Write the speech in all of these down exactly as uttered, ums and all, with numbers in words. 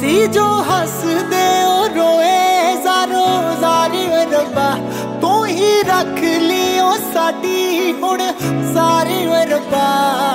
सी जो हसदे ओ रोए जारो जारी रब्बा तू ही रख लियो साडी हुण सारी रब्बा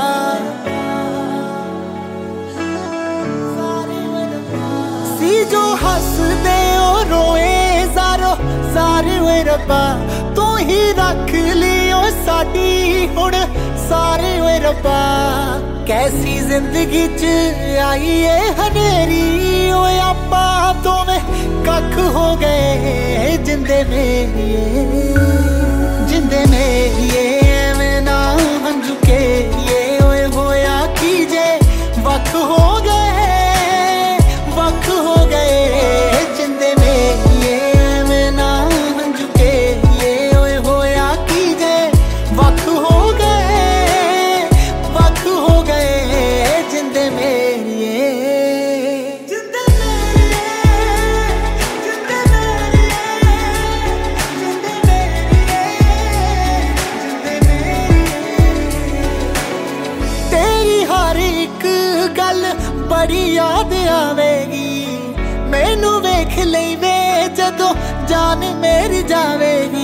सी जो हसदे ओ रोए जारो सारी रब्बा तू ही रख लियो साडी हुण सारी रब्बा कैसी जिंदगी च आई है हनेरी ओए आपा दोवें कख हो गए जिंदे मेरिए जिंदे मेरिए एवें ना हंजू के ये ओए होया की जे वख हो गए वख हो गए जिंदे मेरिए एवें ना हंजू के ये ओए होया की जे वख हो गए वख हो गए जिंदे मेरिए जिंदे मेरिए जिंदे मेरिए जिंदे मेरिए जिंदे मेरिए तेरी हर एक गल बड़ी याद आवेगी मैनू वेख लई वे जदों जान मेरी जावेगी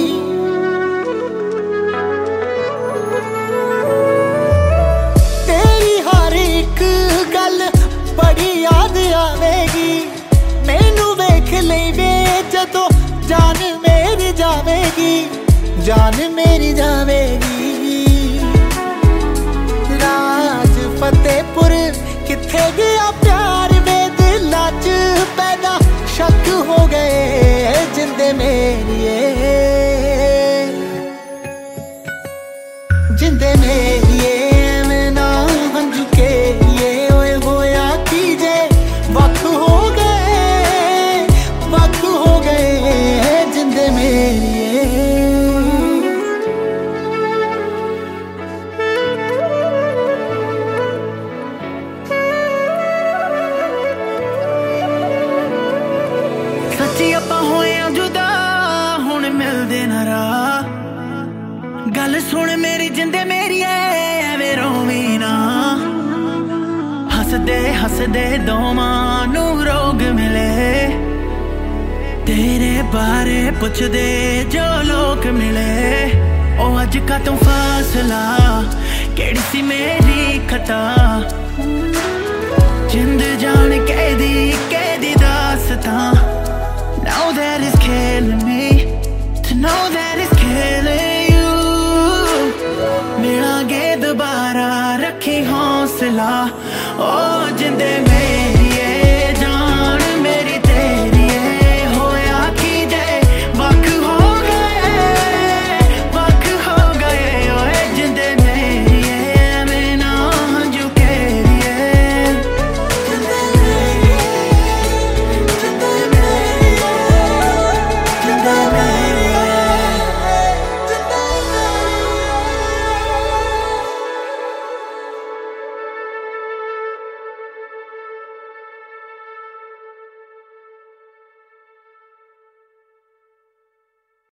बड़ी याद आवेगी मैनू वेख लई वे जदों जान मेरी जावेगी जान मेरी जावेगी राज फतेहपुर किथे गया प्यार वे दिलां च पैदा शक हो गए जिंदे मेरिए जिंदे मेरिए मैं ना हंजू के ये ओए होया की जे वख हो गए वख हो गए जिंदे मेरिए सच्ची आपां होया जुदा हुण मिलदे ना राह गल सुन मेरी जिंदे मेरिए एवें रोवीं ना हसदे हसदे दोवां नू रोग मिले तेरे बारे पुछदे जो लोग मिले ओ अज का तू फासला केड़ी सी मेरी खता जिंद जान कैदी कैदी दासतां Now that is killing me to know that it's killing you मिलांगे दोबारा रखी हौसला